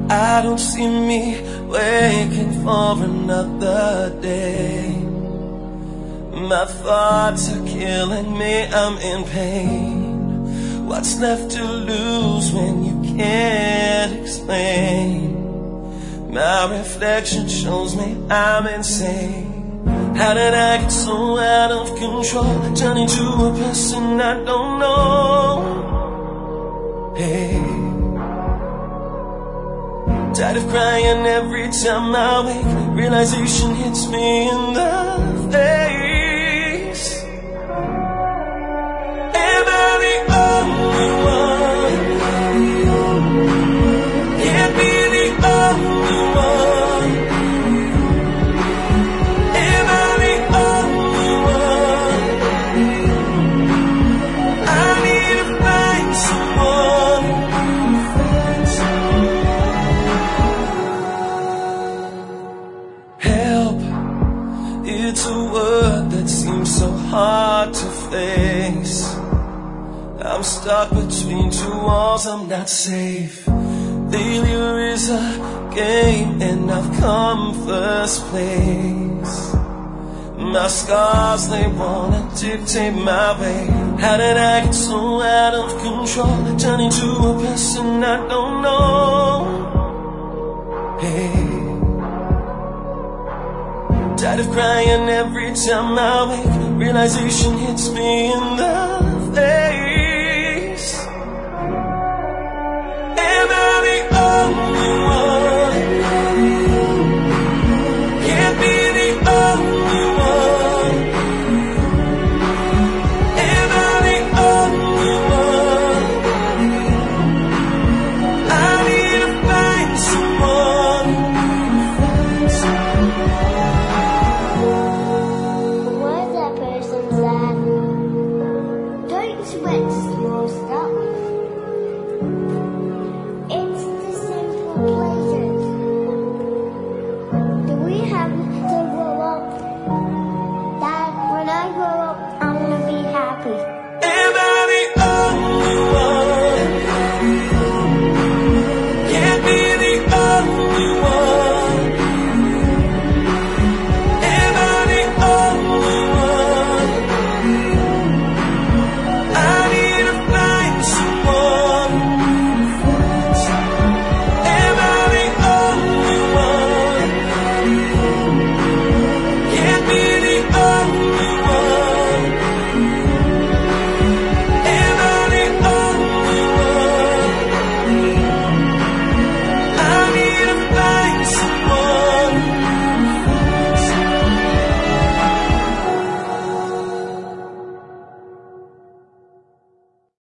I don't see me waking for another day. My thoughts are killing me, I'm in pain. What's left to lose when you can't explain? My reflection shows me I'm insane. How did I get so out of control, turn into a person I don't know? Hey, tired of crying every time I wake. Realization hits me in the face. Am I the only one? Can't be the only one. Am I the only one? I need to find someone. Help, it's a word that seems so hard to face. I'm stuck between two walls, I'm not safe. Failure is a game and I've come first place. My scars, they wanna dictate my way. How did I get so out of control, turn into a person I don't know? Hey, tired of crying every time I wake. Realization hits me in the face. Am I the only one? Can't be the only one. Am I the only one? I need to find someone. Where's that person's at? Don't sweat your stuff. It's the simple pleasures. Do we have to grow up